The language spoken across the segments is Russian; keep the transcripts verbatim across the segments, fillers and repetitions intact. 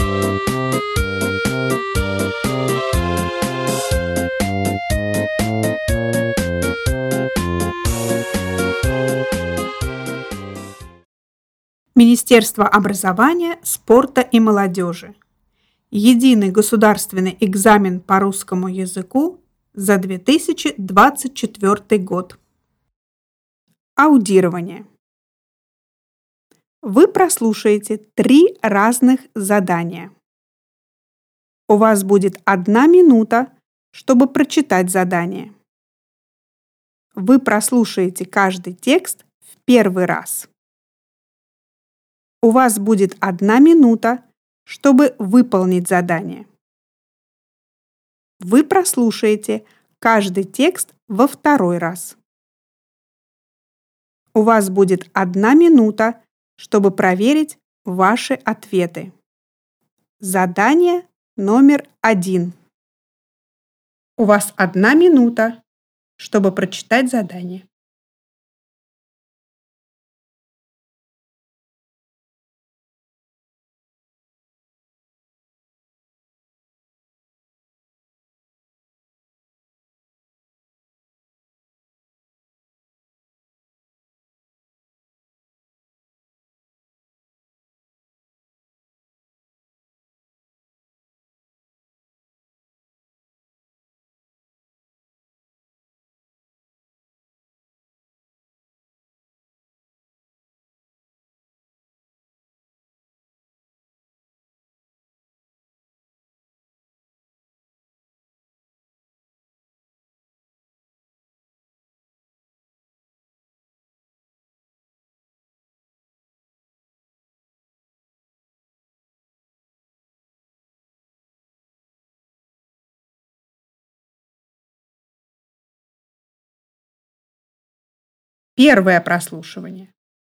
Министерство образования, спорта и молодежи. Единый государственный экзамен по русскому языку за две тысячи двадцать четвёртый год. Аудирование. Вы прослушаете три разных задания. У вас будет одна минута, чтобы прочитать задание. Вы прослушаете каждый текст в первый раз. У вас будет одна минута, чтобы выполнить задание. Вы прослушаете каждый текст во второй раз. У вас будет одна минута, чтобы проверить ваши ответы. Задание номер один. У вас одна минута, чтобы прочитать задание. Первое прослушивание.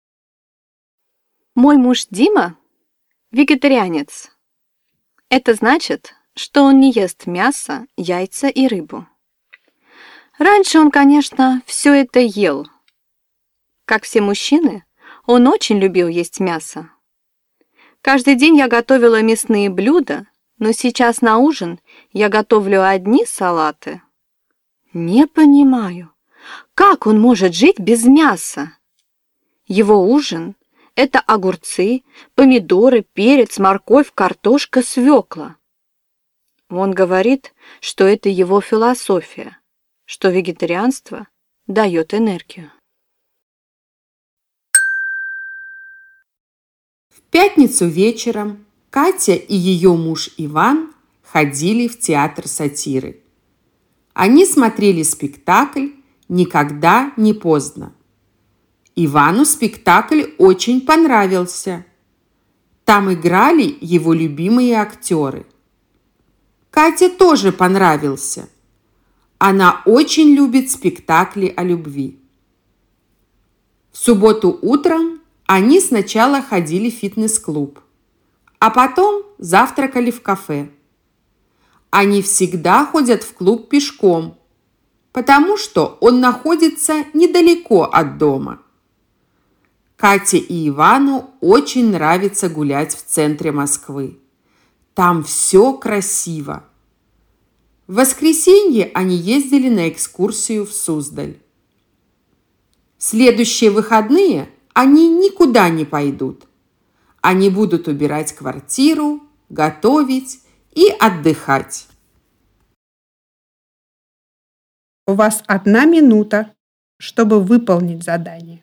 Мой муж Дима вегетарианец. Это значит, что он не ест мясо, яйца и рыбу. Раньше он, конечно, все это ел. Как все мужчины, он очень любил есть мясо. Каждый день я готовила мясные блюда, но сейчас на ужин я готовлю одни салаты. Не понимаю, как он может жить без мяса? Его ужин – это огурцы, помидоры, перец, морковь, картошка, свекла. Он говорит, что это его философия, что вегетарианство дает энергию. В пятницу вечером Катя и ее муж Иван ходили в театр сатиры. Они смотрели спектакль «Никогда не поздно». Ивану спектакль очень понравился. Там играли его любимые актеры. Кате тоже понравился. Она очень любит спектакли о любви. В субботу утром они сначала ходили в фитнес-клуб, а потом завтракали в кафе. Они всегда ходят в клуб пешком, потому что он находится недалеко от дома. Кате и Ивану очень нравится гулять в центре Москвы. Там все красиво. В воскресенье они ездили на экскурсию в Суздаль. В следующие выходные они никуда не пойдут. Они будут убирать квартиру, готовить и отдыхать. У вас одна минута, чтобы выполнить задание.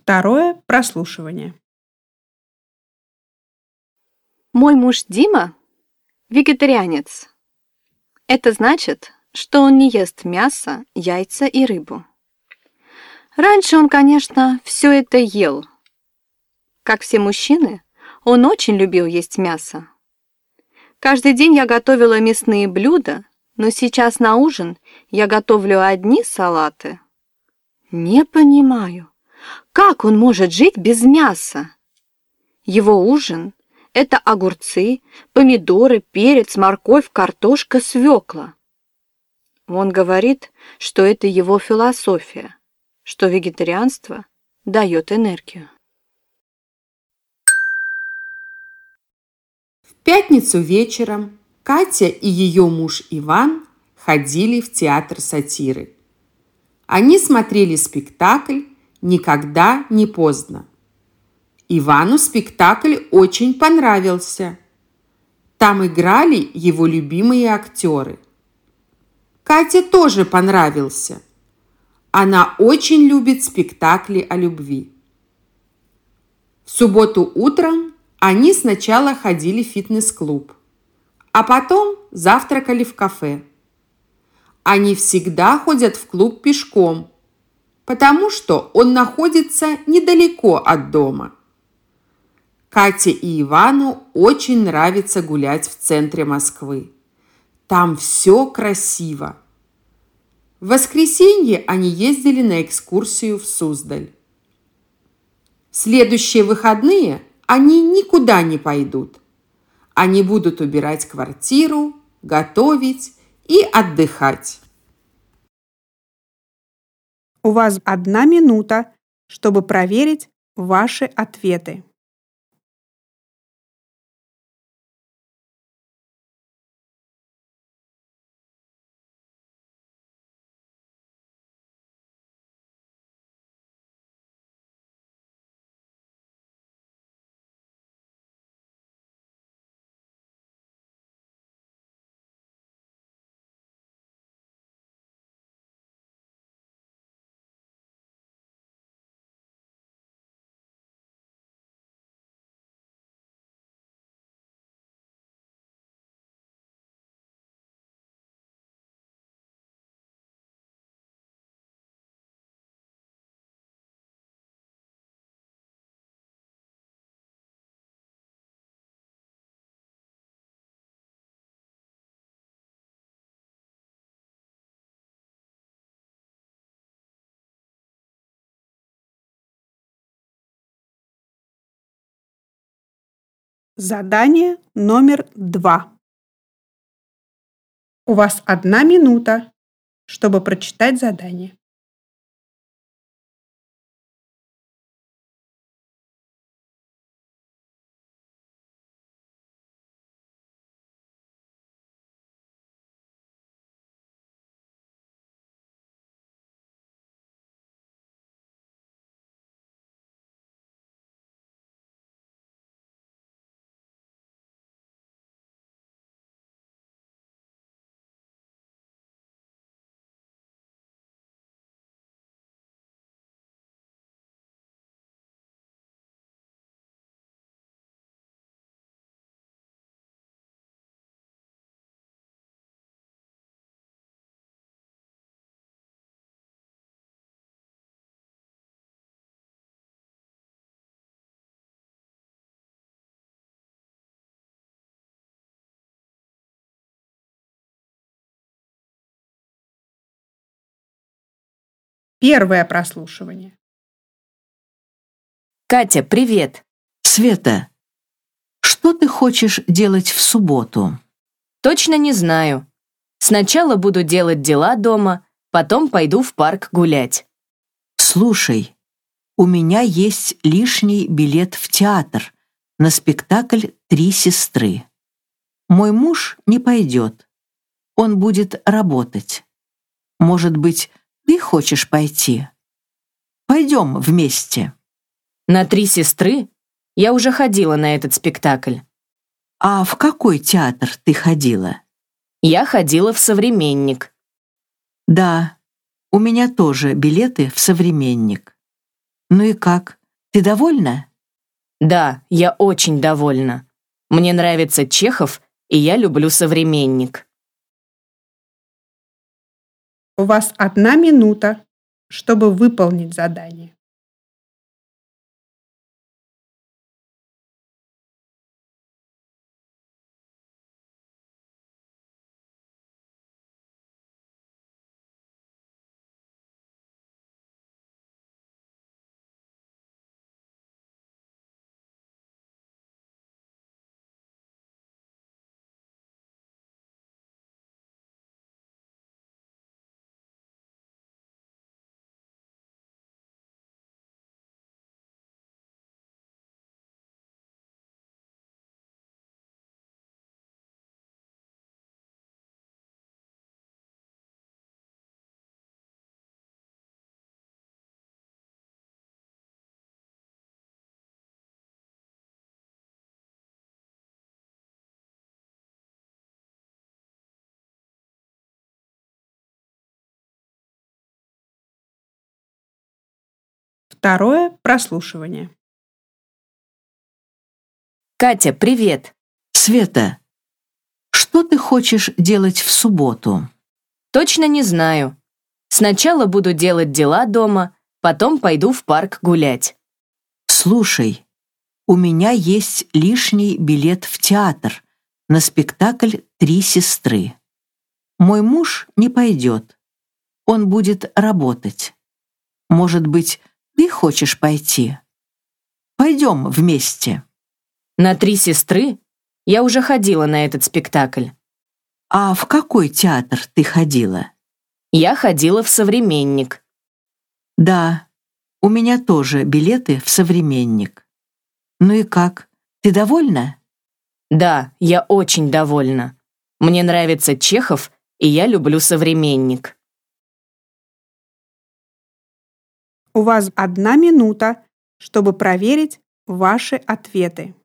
Второе прослушивание. Мой муж Дима – вегетарианец. Это значит, что он не ест мясо, яйца и рыбу. Раньше он, конечно, все это ел. Как все мужчины, он очень любил есть мясо. Каждый день я готовила мясные блюда, но сейчас на ужин я готовлю одни салаты. Не понимаю, как он может жить без мяса? Его ужин – это огурцы, помидоры, перец, морковь, картошка, свекла. Он говорит, что это его философия, что вегетарианство дает энергию. В пятницу вечером Катя и ее муж Иван ходили в театр сатиры. Они смотрели спектакль «Никогда не поздно». Ивану спектакль очень понравился. Там играли его любимые актеры. Кате тоже понравился. Она очень любит спектакли о любви. В субботу утром они сначала ходили в фитнес-клуб, а потом завтракали в кафе. Они всегда ходят в клуб пешком, потому что он находится недалеко от дома. Кате и Ивану очень нравится гулять в центре Москвы. Там все красиво. В воскресенье они ездили на экскурсию в Суздаль. В следующие выходные они никуда не пойдут. Они будут убирать квартиру, готовить и отдыхать. У вас одна минута, чтобы проверить ваши ответы. Задание номер два. У вас одна минута, чтобы прочитать задание. Первое прослушивание. Катя, привет. Света, что ты хочешь делать в субботу? Точно не знаю. Сначала буду делать дела дома, потом пойду в парк гулять. Слушай, у меня есть лишний билет в театр на спектакль «Три сестры». Мой муж не пойдет. Он будет работать. Может быть, ты хочешь пойти? Пойдем вместе. На «Три сестры» я уже ходила на этот спектакль. А в какой театр ты ходила? Я ходила в «Современник». Да, у меня тоже билеты в «Современник». Ну и как? Ты довольна? Да, я очень довольна. Мне нравится Чехов, и я люблю «Современник». У вас одна минута, чтобы выполнить задание. Второе прослушивание. Катя, привет. Света, что ты хочешь делать в субботу? Точно не знаю. Сначала буду делать дела дома, потом пойду в парк гулять. Слушай, у меня есть лишний билет в театр на спектакль «Три сестры». Мой муж не пойдет. Он будет работать. Может быть, ты хочешь пойти? Пойдем вместе. На «Три сестры» я уже ходила на этот спектакль. А в какой театр ты ходила? Я ходила в «Современник». Да, у меня тоже билеты в «Современник». Ну и как? Ты довольна? Да, я очень довольна. Мне нравится Чехов, и я люблю «Современник». У вас одна минута, чтобы проверить ваши ответы.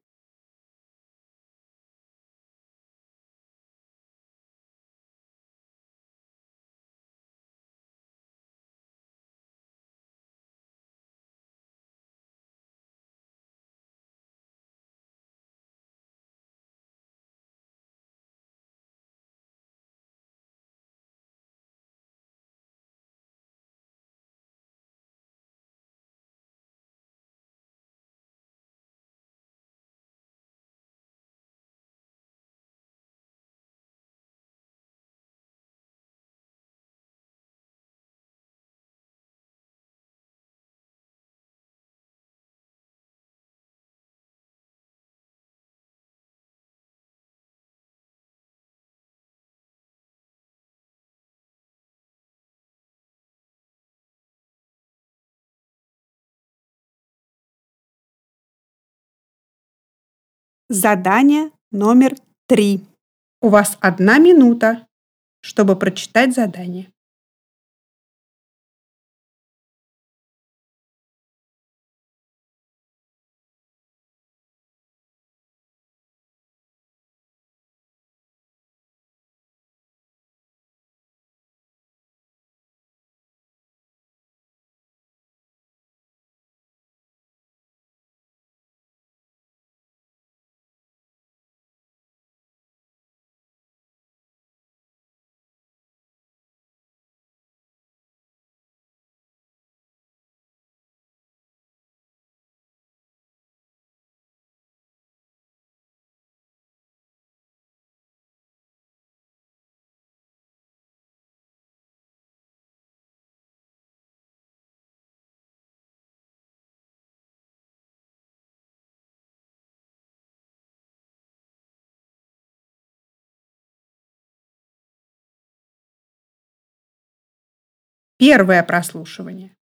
Задание номер три. У вас одна минута, чтобы прочитать задание. Первое прослушивание.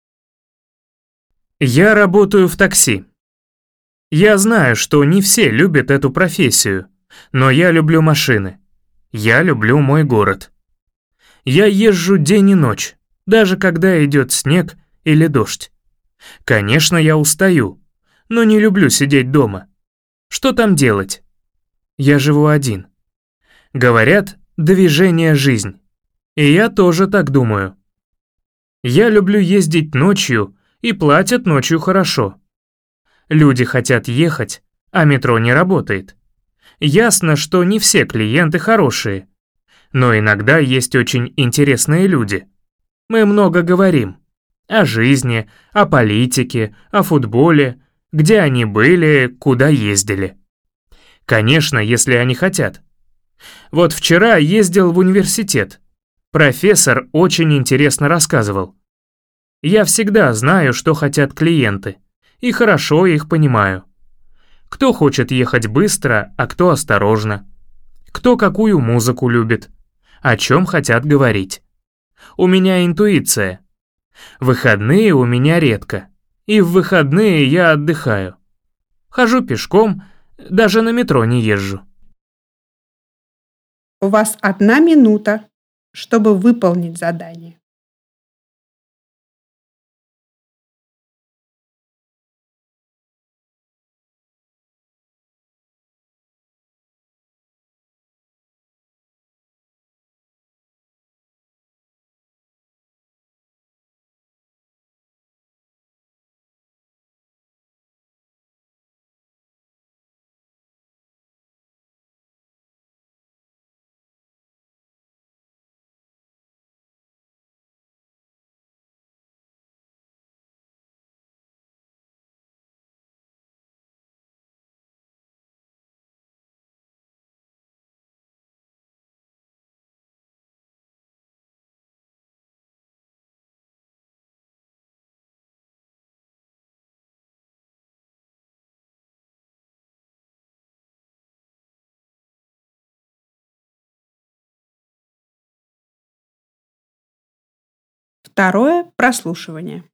Я работаю в такси. Я знаю, что не все любят эту профессию, но я люблю машины. Я люблю мой город. Я езжу день и ночь, даже когда идет снег или дождь. Конечно, я устаю, но не люблю сидеть дома. Что там делать? Я живу один. Говорят, движение – жизнь. И я тоже так думаю. Я люблю ездить ночью и платят ночью хорошо. Люди хотят ехать, а метро не работает. Ясно, что не все клиенты хорошие, но иногда есть очень интересные люди. Мы много говорим о жизни, о политике, о футболе, где они были, куда ездили. Конечно, если они хотят. Вот вчера ездил в университет. Профессор очень интересно рассказывал. Я всегда знаю, что хотят клиенты, и хорошо их понимаю. Кто хочет ехать быстро, а кто осторожно. Кто какую музыку любит, о чем хотят говорить. У меня интуиция. Выходные у меня редко, и в выходные я отдыхаю. Хожу пешком, даже на метро не езжу. У вас одна минута, чтобы выполнить задание. Второе прослушивание.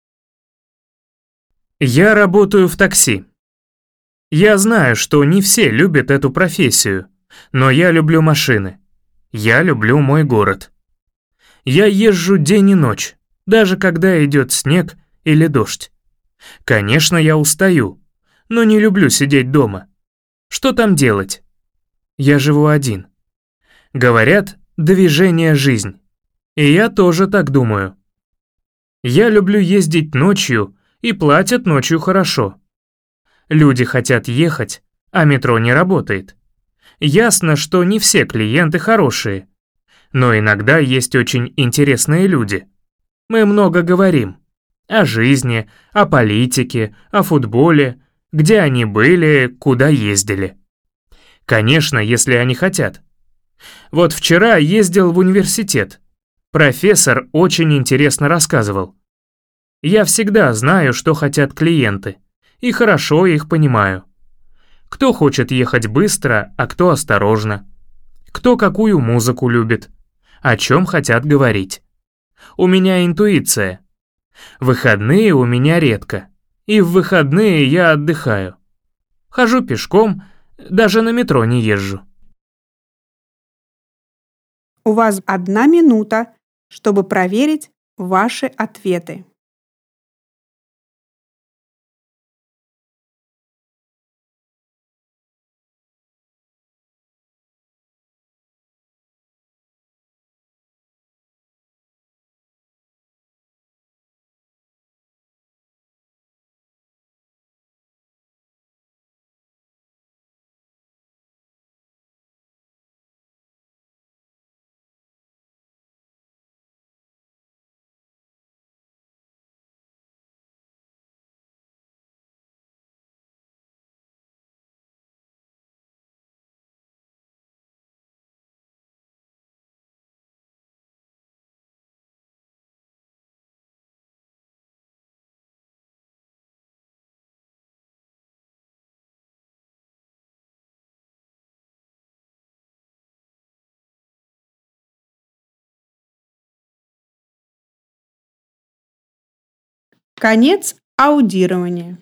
Я работаю в такси. Я знаю, что не все любят эту профессию, но я люблю машины. Я люблю мой город. Я езжу день и ночь, даже когда идет снег или дождь. Конечно, я устаю, но не люблю сидеть дома. Что там делать? Я живу один. Говорят, движение – жизнь. И я тоже так думаю. Я люблю ездить ночью, и платят ночью хорошо. Люди хотят ехать, а метро не работает. Ясно, что не все клиенты хорошие, но иногда есть очень интересные люди. Мы много говорим о жизни, о политике, о футболе, где они были, куда ездили. Конечно, если они хотят. Вот вчера ездил в университет. Профессор очень интересно рассказывал. Я всегда знаю, что хотят клиенты, и хорошо их понимаю. Кто хочет ехать быстро, а кто осторожно. Кто какую музыку любит, о чем хотят говорить. У меня интуиция. Выходные у меня редко, и в выходные я отдыхаю. Хожу пешком, даже на метро не езжу. У вас одна минута, чтобы проверить ваши ответы. Конец аудирования.